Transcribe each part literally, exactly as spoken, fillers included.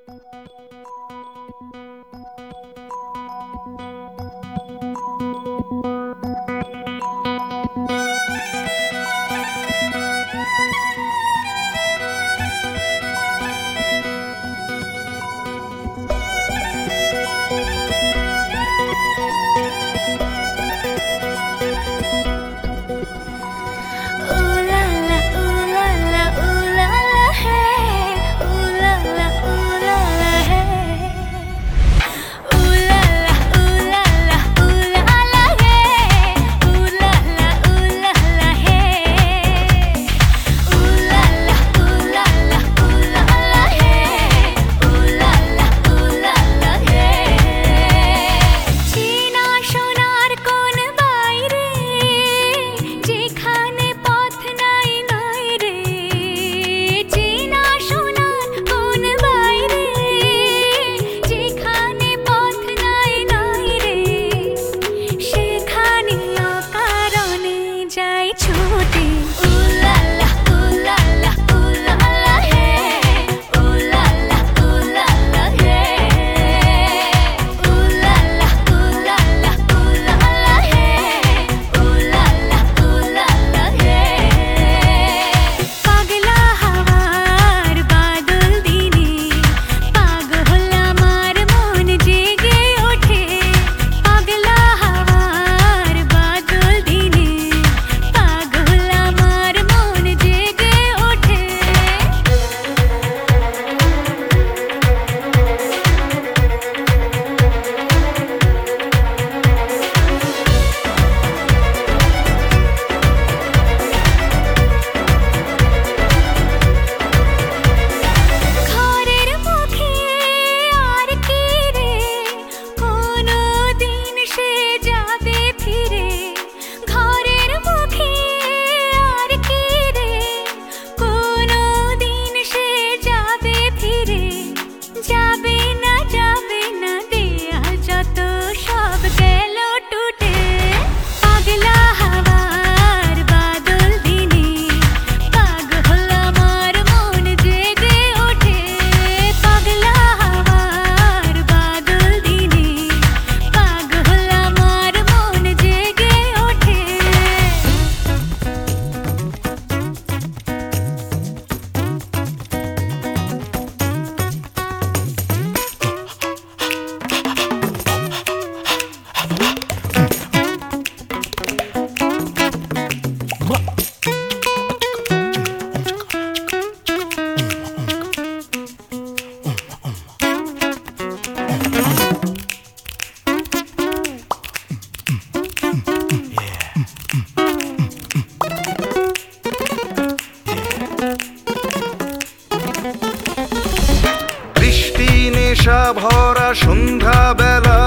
নেশা ভরা সন্ধ্যা বেলা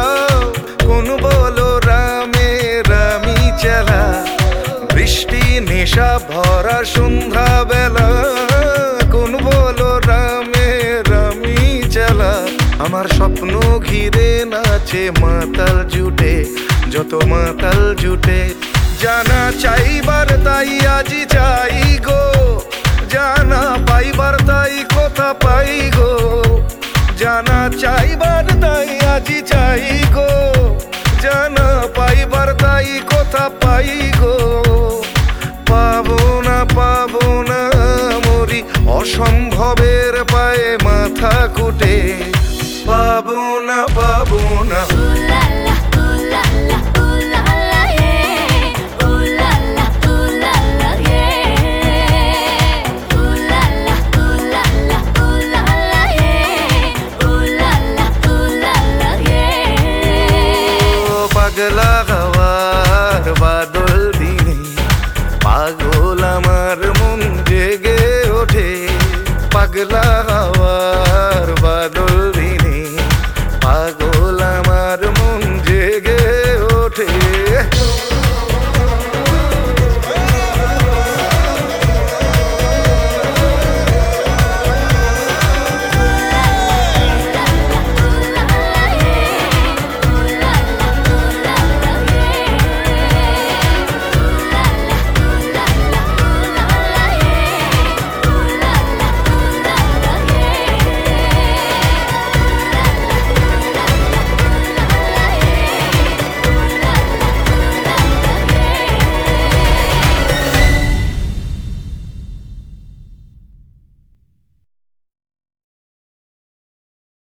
কোন বলো রামে রামি চেলা। বৃষ্টি নেশা ভরা সন্ধ্যা বেলা কোন বলো রামে রামি চেলা। আমার স্বপ্ন ঘিরে নাচে মাতাল জুটে, যত মাতাল জুটে। জানা চাইবার তাই আজি চাই গো, জানা পাইবার তাই কথা পাই গো। জানা চাইবার তাই আজি চাই গো, জানা পাইবার তাই কথা পাই গো। পাবো না পাবো না মরি অসম্ভবের পায়ে মাথা কুটে। পাবো না পাবো না পাগলা হাওয়ার বাদল দিনে পাগল আমার মন জেগে ওঠে। পাগলা হাওয়ার বাদল